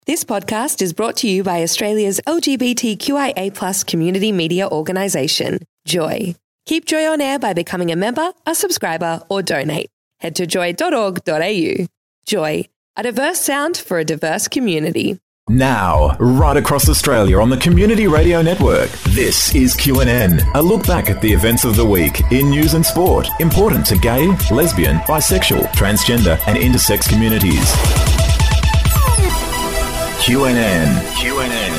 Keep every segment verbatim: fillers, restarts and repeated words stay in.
This podcast is brought to you by Australia's L G B T Q I A plus community media organisation, Joy. Keep Joy on air by becoming a member, a subscriber or donate. Head to joy dot org dot a u. Joy, a diverse sound for a diverse community. Now, right across Australia on the Community Radio Network, this is Q and N, a look back at the events of the week in news and sport, important to gay, lesbian, bisexual, transgender and intersex communities. Q and N. Q and N.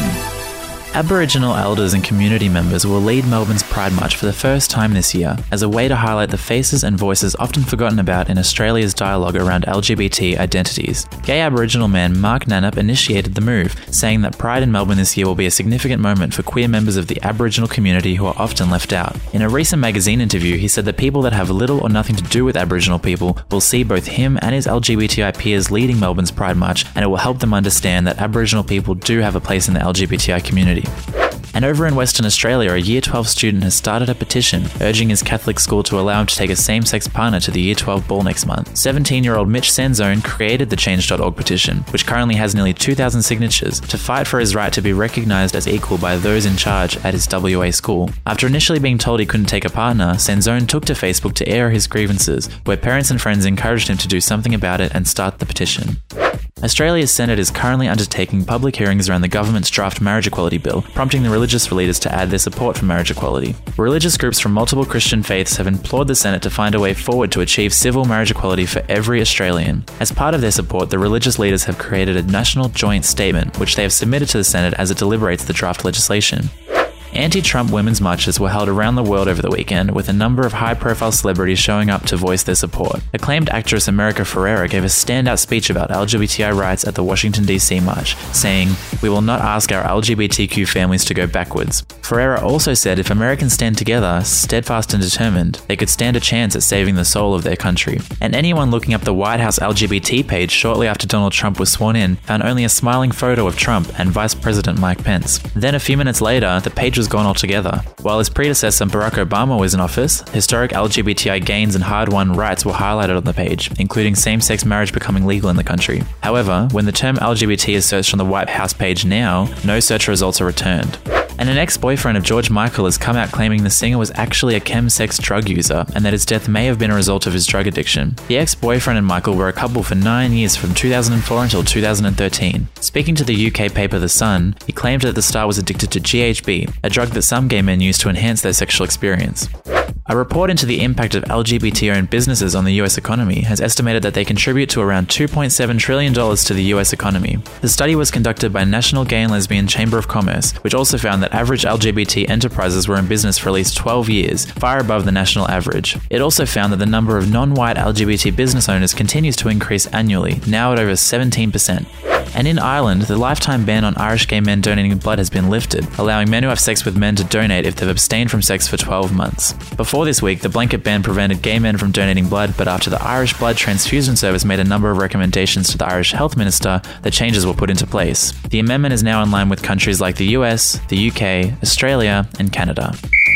Aboriginal elders and community members will lead Melbourne's Pride March for the first time this year as a way to highlight the faces and voices often forgotten about in Australia's dialogue around L G B T identities. Gay Aboriginal man Mark Nannup initiated the move, saying that Pride in Melbourne this year will be a significant moment for queer members of the Aboriginal community who are often left out. In a recent magazine interview, he said that people that have little or nothing to do with Aboriginal people will see both him and his L G B T I peers leading Melbourne's Pride March, and it will help them understand that Aboriginal people do have a place in the L G B T I community. And over in Western Australia, a Year twelve student has started a petition urging his Catholic school to allow him to take a same-sex partner to the Year twelve ball next month. seventeen-year-old Mitch Sanzone created the change dot org petition, which currently has nearly two thousand signatures, to fight for his right to be recognised as equal by those in charge at his W A school. After initially being told he couldn't take a partner, Sanzone took to Facebook to air his grievances, where parents and friends encouraged him to do something about it and start the petition. Australia's Senate is currently undertaking public hearings around the government's draft marriage equality bill, prompting the religious leaders to add their support for marriage equality. Religious groups from multiple Christian faiths have implored the Senate to find a way forward to achieve civil marriage equality for every Australian. As part of their support, the religious leaders have created a national joint statement, which they have submitted to the Senate as it deliberates the draft legislation. Anti-Trump women's marches were held around the world over the weekend, with a number of high-profile celebrities showing up to voice their support. Acclaimed actress America Ferrera gave a standout speech about L G B T I rights at the Washington D C march, saying, "We will not ask our L G B T Q families to go backwards." Ferrera also said if Americans stand together, steadfast and determined, they could stand a chance at saving the soul of their country. And anyone looking up the White House L G B T page shortly after Donald Trump was sworn in found only a smiling photo of Trump and Vice President Mike Pence. Then a few minutes later, the page was gone altogether. While his predecessor Barack Obama was in office, historic L G B T I gains and hard-won rights were highlighted on the page, including same-sex marriage becoming legal in the country. However, when the term L G B T is searched on the White House page now, no search results are returned. And an ex-boyfriend of George Michael has come out claiming the singer was actually a chemsex drug user and that his death may have been a result of his drug addiction. The ex-boyfriend and Michael were a couple for nine years from two thousand four until two thousand thirteen. Speaking to the U K paper The Sun, he claimed that the star was addicted to G H B, a drug that some gay men use to enhance their sexual experience. A report into the impact of L G B T-owned businesses on the U S economy has estimated that they contribute to around two point seven trillion dollars to the U S economy. The study was conducted by National Gay and Lesbian Chamber of Commerce, which also found that average L G B T enterprises were in business for at least twelve years, far above the national average. It also found that the number of non-white L G B T business owners continues to increase annually, now at over seventeen percent. And in Ireland, the lifetime ban on Irish gay men donating blood has been lifted, allowing men who have sex with men to donate if they've abstained from sex for twelve months. Before this week, the blanket ban prevented gay men from donating blood, but after the Irish Blood Transfusion Service made a number of recommendations to the Irish Health Minister, the changes were put into place. The amendment is now in line with countries like the U S, the U K, Australia, and Canada.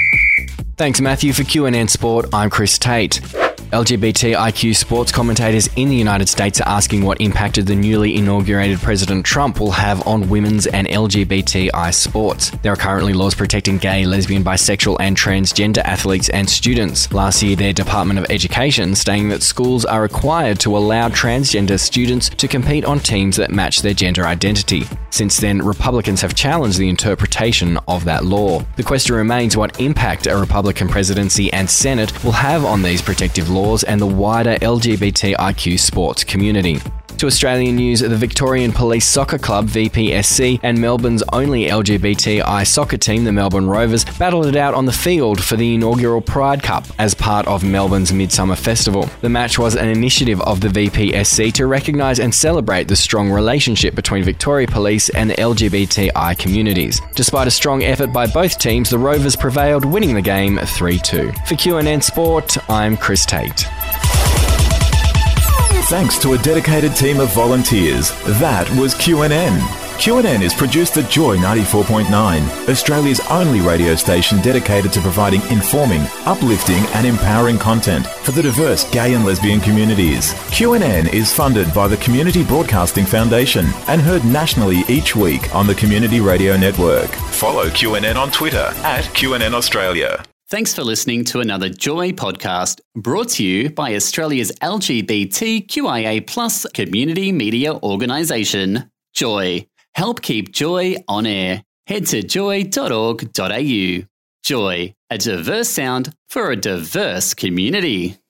Thanks, Matthew. For Q and N Sport, I'm Chris Tate. L G B T I Q sports commentators in the United States are asking what impact the newly inaugurated President Trump will have on women's and L G B T I sports. There are currently laws protecting gay, lesbian, bisexual and transgender athletes and students. Last year, their Department of Education stating that schools are required to allow transgender students to compete on teams that match their gender identity. Since then, Republicans have challenged the interpretation of that law. The question remains what impact a Republican presidency and Senate will have on these protective laws laws and the wider L G B T I Q sports community. To Australian news, the Victorian Police Soccer Club, V P S C, and Melbourne's only L G B T I soccer team, the Melbourne Rovers, battled it out on the field for the inaugural Pride Cup as part of Melbourne's Midsummer Festival. The match was an initiative of the V P S C to recognise and celebrate the strong relationship between Victoria Police and the L G B T I communities. Despite a strong effort by both teams, the Rovers prevailed, winning the game three two. For Q and N Sport, I'm Chris Tate. Thanks to a dedicated team of volunteers, that was Q and N. Q N N is produced at Joy ninety-four point nine, Australia's only radio station dedicated to providing informing, uplifting and empowering content for the diverse gay and lesbian communities. Q N N is funded by the Community Broadcasting Foundation and heard nationally each week on the Community Radio Network. Follow Q N N on Twitter at Q N N Australia. Thanks for listening to another Joy podcast brought to you by Australia's L G B T Q I A plus community media organisation, Joy. Help keep Joy on air. Head to joy dot org dot a u. Joy, a diverse sound for a diverse community.